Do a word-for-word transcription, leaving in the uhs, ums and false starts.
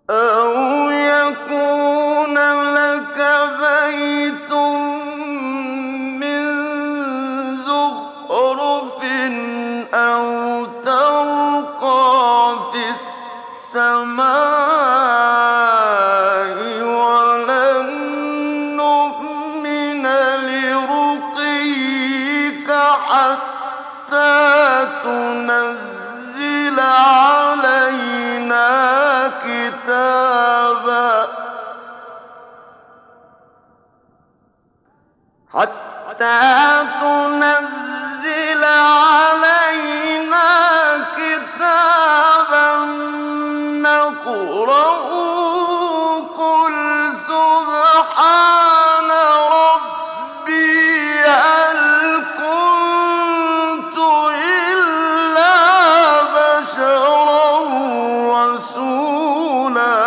أَوْ يَكُونَ لَكَ بَيْتٌ مِّن زُخْرُفٍ أَوْ تَرْقَىٰ فِي السَّمَاءِ وَلَن نُّؤْمِنَ لِرُقِيِّكَ حَتَّىٰ تُنَزِّلَ عَلَيْنَا كِتَابًا حَتَّىٰ تُنَزِّلَ عَلَيْنَا كِتَابًا نَّقْرَؤُهُ قُلْ سُبْحَانَ رَبِّي هَلْ كُنتُ إِلَّا بَشَرًا رَّسُولًا